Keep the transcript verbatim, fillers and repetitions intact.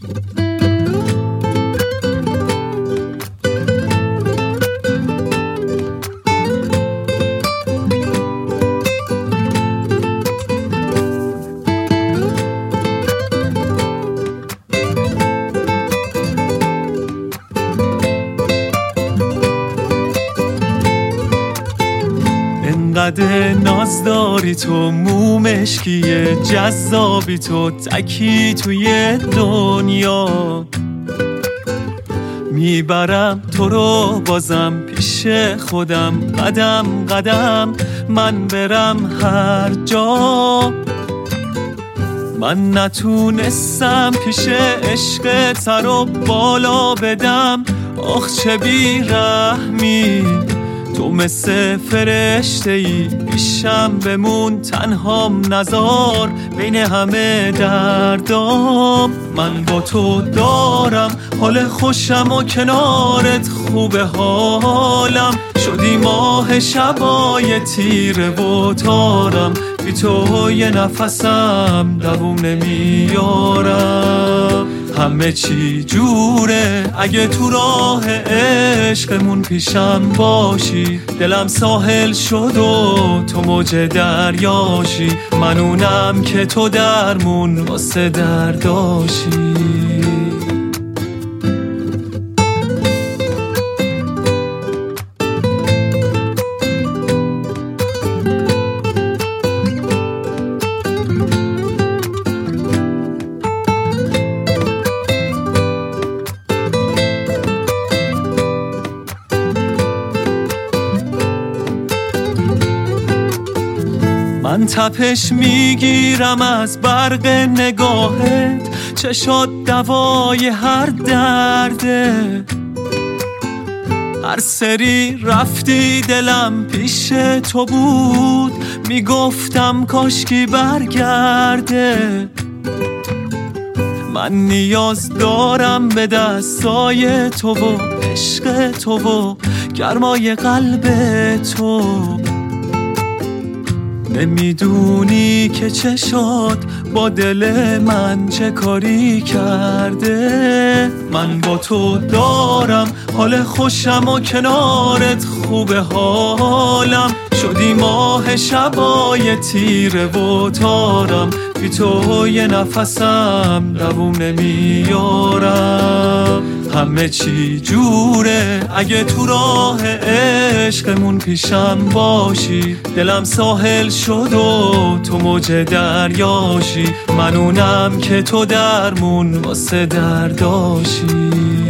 انقدر ناز داری تو، مو مشکیه جذابی تو، تکی توی دنیا. میبرم تو رو بازم پیش خودم، قدم قدم من برم هر جا. من نتونستم پیش عشق تر و بالا بدم، آخ چه بیرحمی. تو مثل فرشته ای پیشم بمون، تنهام نزار بین همه دردام. من با تو دارم حال خوشم و کنارت خوبه حالم. شدی ماه شبای تیره و تارم، بی تو یه نفسم دووم نمیارم. همه چی جوره اگه تو راه عشقمون پیشم باشی. دلم ساحل شد و تو موج دریاشی، من اونم که تو درمون واسه درداشی. من تپش میگیرم از برق نگاهت، چشات دوای هر درده. هر سری رفتی دلم پیش تو بود، میگفتم کاشکی برگرده. من نیاز دارم به دستای تو و عشق تو و گرمای قلب تو. نمیدونی که چشات با دل من چه کاری کرده. من با تو دارم حال خوشم و کنارت خوبه حالم. شدی ماه شبای تیره و تارم، بی تو یه نفسم دووم نمیارم. همه چی جوره اگه تو راه عشقمون پیشم باشی. دلم ساحل شد و تو موج دریاشی، من اونم که تو درمون واسه درداشی.